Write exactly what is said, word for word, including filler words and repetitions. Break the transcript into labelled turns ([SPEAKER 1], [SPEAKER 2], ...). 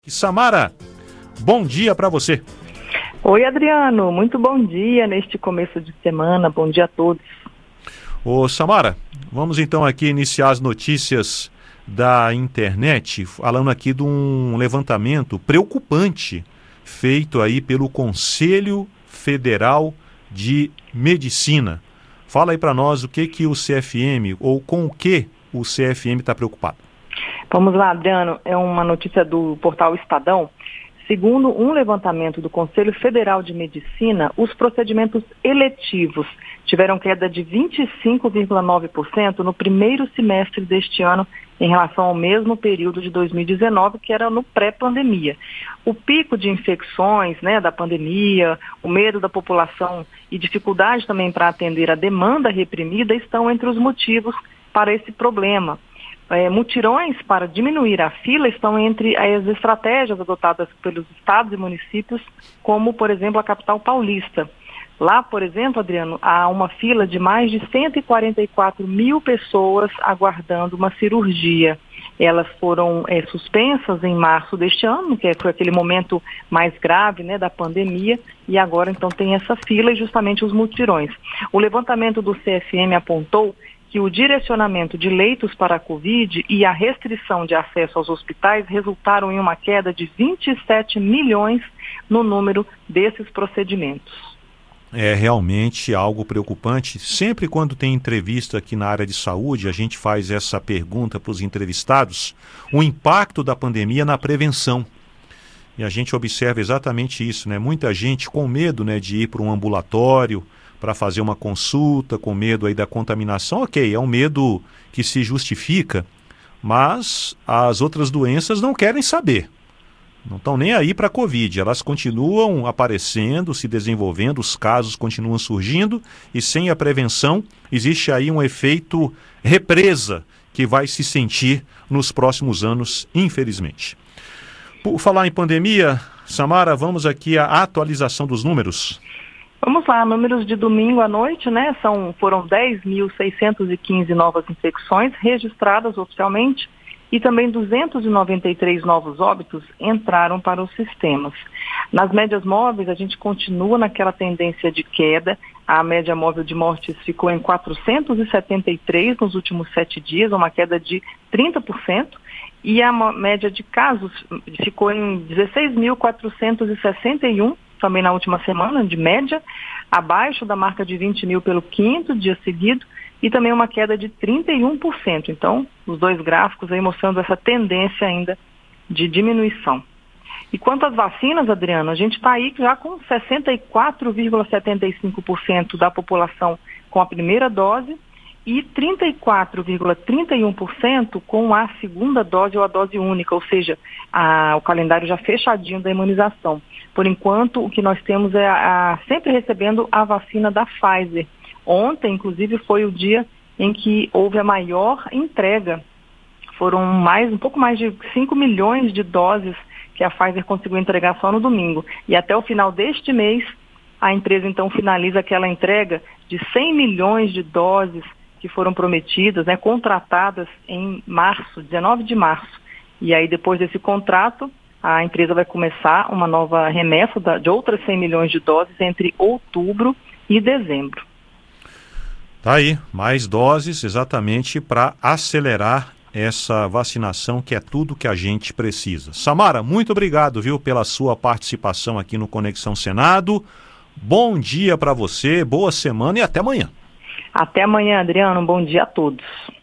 [SPEAKER 1] Samara, bom dia para você.
[SPEAKER 2] Oi, Adriano, muito bom dia neste começo de semana, bom dia a todos.
[SPEAKER 1] Ô Samara, vamos então aqui iniciar as notícias da internet, falando aqui de um levantamento preocupante feito aí pelo Conselho Federal de Medicina. Fala aí para nós o que que o C F M, ou com o que o C F M está preocupado.
[SPEAKER 2] Vamos lá, Adriano, é uma notícia do portal Estadão. Segundo um levantamento do Conselho Federal de Medicina, os procedimentos eletivos tiveram queda de vinte e cinco vírgula nove por cento no primeiro semestre deste ano em relação ao mesmo período de dois mil e dezenove, que era no pré-pandemia. O pico de infecções, né, da pandemia, o medo da população e dificuldade também para atender a demanda reprimida estão entre os motivos para esse problema. É, mutirões para diminuir a fila estão entre as estratégias adotadas pelos estados e municípios, como, por exemplo, a capital paulista. Lá, por exemplo, Adriano, há uma fila de mais de cento e quarenta e quatro mil pessoas aguardando uma cirurgia. Elas foram é, suspensas em março deste ano, que foi aquele momento mais grave, né, da pandemia, e agora então tem essa fila e justamente os mutirões. O levantamento do C F M apontou que o direcionamento de leitos para a Covid e a restrição de acesso aos hospitais resultaram em uma queda de vinte e sete milhões no número desses procedimentos.
[SPEAKER 1] É realmente algo preocupante. Sempre quando tem entrevista aqui na área de saúde, a gente faz essa pergunta para os entrevistados, o impacto da pandemia na prevenção. E a gente observa exatamente isso, né? Muita gente com medo, né, de ir para um ambulatório, para fazer uma consulta, com medo aí da contaminação. Ok, é um medo que se justifica, mas as outras doenças não querem saber. Não estão nem aí para a Covid, elas continuam aparecendo, se desenvolvendo, os casos continuam surgindo e sem a prevenção existe aí um efeito represa que vai se sentir nos próximos anos, infelizmente. Por falar em pandemia, Samara, vamos aqui à atualização dos números.
[SPEAKER 2] Vamos lá, números de domingo à noite, né? São, foram dez mil seiscentos e quinze novas infecções registradas oficialmente e também duzentos e noventa e três novos óbitos entraram para os sistemas. Nas médias móveis, a gente continua naquela tendência de queda. A média móvel de mortes ficou em quatrocentos e setenta e três nos últimos sete dias, uma queda de trinta por cento. E a média de casos ficou em dezesseis mil quatrocentos e sessenta e um, também na última semana, de média, abaixo da marca de vinte mil pelo quinto dia seguido, e também uma queda de trinta e um por cento. Então, os dois gráficos aí mostrando essa tendência ainda de diminuição. E quanto às vacinas, Adriano, a gente está aí já com sessenta e quatro vírgula setenta e cinco por cento da população com a primeira dose e trinta e quatro vírgula trinta e um por cento com a segunda dose ou a dose única, ou seja, a, o calendário já fechadinho da imunização. Por enquanto, o que nós temos é a, a, sempre recebendo a vacina da Pfizer. Ontem, inclusive, foi o dia em que houve a maior entrega. Foram mais, um pouco mais de cinco milhões de doses que a Pfizer conseguiu entregar só no domingo. E até o final deste mês, a empresa então finaliza aquela entrega de cem milhões de doses que foram prometidas, né, contratadas em março, dezenove de março. E aí, depois desse contrato, a empresa vai começar uma nova remessa de outras cem milhões de doses entre outubro e dezembro.
[SPEAKER 1] Tá aí, mais doses exatamente para acelerar essa vacinação, que é tudo que a gente precisa. Samara, muito obrigado, viu, pela sua participação aqui no Conexão Senado. Bom dia para você, boa semana e até amanhã.
[SPEAKER 2] Até amanhã, Adriano. Um bom dia a todos.